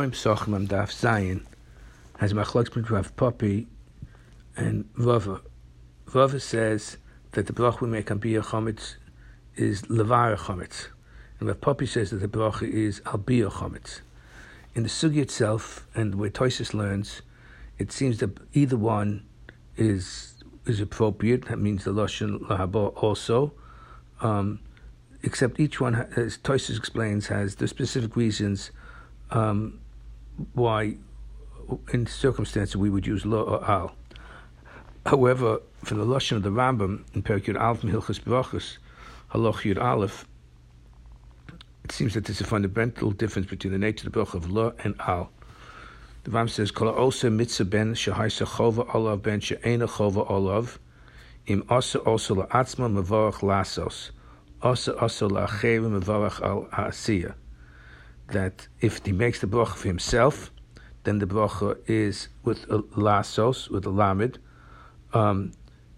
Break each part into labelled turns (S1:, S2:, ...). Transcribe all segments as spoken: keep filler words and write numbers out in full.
S1: Zocharim Psochim on Daf Zayin has machlokes between Rav Papi and Rava. Rava says that the bracha we make on Bia Chometz is Levara Chometz, and Rav Papi says that the bracha is Al Bia Chometz. In the sugi itself, and where Tosis learns, it seems that either one is is appropriate. That means the Lashon Lahaba also, um, except each one, as Tosis explains, has the specific reasons um, why, in circumstances, we would use Lo or Al. However, from the Lashon of the Rambam in Perek Yud Aleph in Hilchos Brachos, Haloch Yud Aleph, it seems that there's a fundamental difference between the nature of the bracha of Lo and Al. The Ram says, "Kol osa mitzvah ben shehaisa chova olav ben she'ena chova olav, im asa osa la'atzma mevarach lasos, asa asa la'acherim mevarach al ha'asiyah." That if he makes the bracha for himself, then the bracha is with a lasos, with a lamed, um,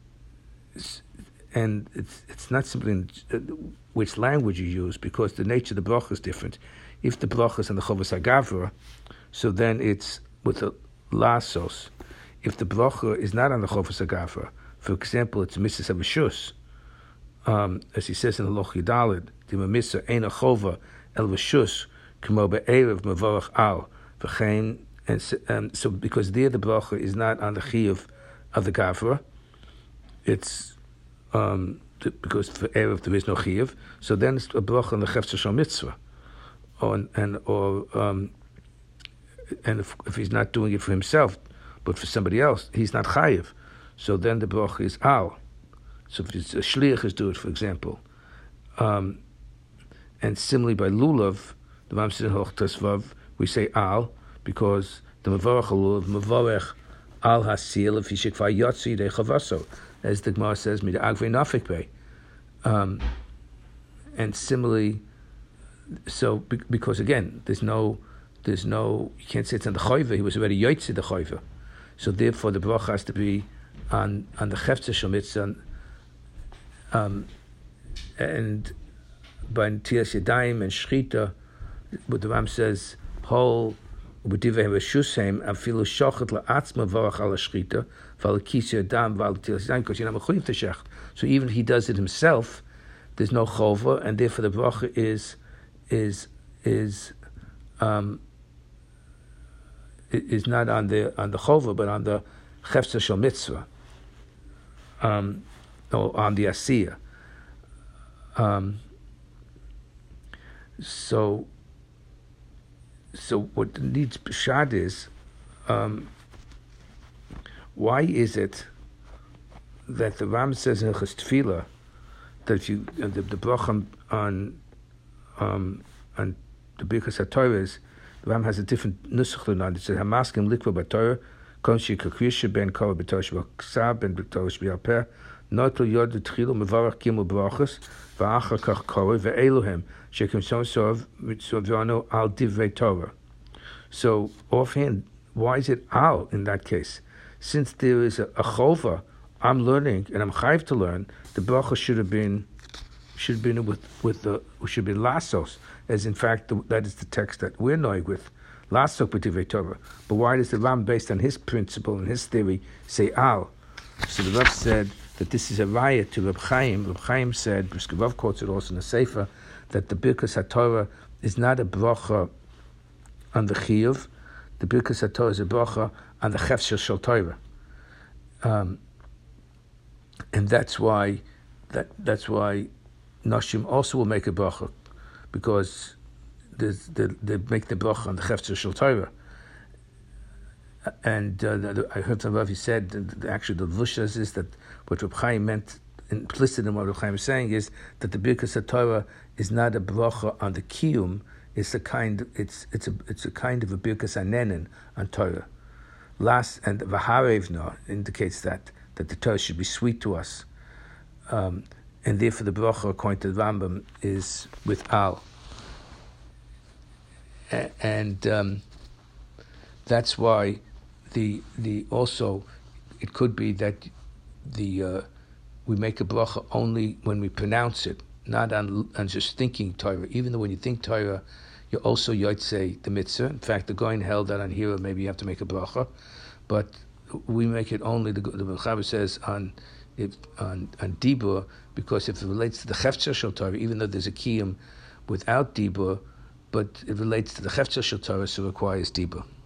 S1: and it's it's not simply in which language you use, because the nature of the bracha is different. If the bracha is in the chovas hagavra, so then it's with the lasos. If the bracha is not on the chovas hagavra, for example, it's mitzvah v'shus, um, as he says in the Loch Yudalid, the mitzvah eina chova el v'shus k'mo be'erev mevarach al v'chein, and so, um, so because there the bracha is not on the chiyuv of the gavra, it's um, because for erev there is no chiyuv, so then it's a bracha on the chefzer shel mitzvah, or and or um, and if, if he's not doing it for himself, but for somebody else, he's not chayiv. So then the bracha is al. So if it's a shliach is do it, for example, um, and similarly by lulav, the Ram says hoch tasvav, we say al because the mevarach lulav mevarach al hasil if he shekvar yotzi de chavaso, as the Gemara says mida agvei nafik bei, um, and similarly, so be, because again there's no. There's no, you can't say it's on the choiva. He was already yotzi the choiva, so therefore the bracha has to be on on the chefzer shel mitzvah, um, and by Netilas Yadayim and shchita, what the Ram says, whole b'divrei reshusheim afilu shochet la'atzma varach al shchita v'al kisei adam v'al Netilas Yadayim, because you're not mechuyev to shecht. So even if he does it himself, there's no chova, and therefore the bracha is is is um. is not on the on the chova, but on the chefzer shel mitzvah, um, or on the asiyah. Um, so, so what needs pshad is, um, why is it that the Ram says in Hilchos Tefillah that if you uh, the, the bracha on um, on the Birkas HaTorah is, the Ram has a different nusach than that. It says, "Hamaskim likva b'Torah, kon shekakrisha ben kol b'Torah shebaksav ben b'Torah shebiyalpeh, notel yod t'chilu mevarach gimel brachos, v'achar kach korah ve'eluhem shekim som sov mitzvot al divrei Torah." So offhand, why is it al in that case? Since there is a, a chova, I'm learning and I'm chayv to learn. The bracha should have been should have been with with the should be lasos. As in fact, the, that is the text that we're knowing with, Lasok b'divrei Torah. But why does the Ram, based on his principle and his theory, say al? So the Rav said that this is a raya to Reb Chaim. Reb Chaim said, Brisker Rav quotes it also in the Sefer, that the Birkas HaTorah is not a bracha on the chiyuv. The Birkas HaTorah is a bracha on the chefzer shel Torah, um, and that's why that that's why Nashim also will make a bracha, because they, they make the bracha on the chefzer shel Torah. And uh, the, I heard some Rav, he said, the, actually the Vushas is that what Reb Chaim meant, implicit in what Reb Chaim is saying, is that the Birkas HaTorah is not a bracha on the kiyum, it's a kind, it's it's a it's a kind of a Birkas Hanenin on Torah. Last, and V'harevna indicates that, that the Torah should be sweet to us. Um, and therefore the bracha, according to the Rambam, is with al. And um, that's why the the also it could be that the uh, we make a bracha only when we pronounce it, not on on just thinking Torah. Even though when you think Torah, you also Yotzei the mitzvah. In fact, the Goin held that on here maybe you have to make a bracha, but we make it only, the, the Mechaber says, on if, on, on Dibur, because if it relates to the Chefzer Shel Torah, even though there's a Kiyum without Dibur, but it relates to the Chefzer Shel Torah, so it requires Dibur.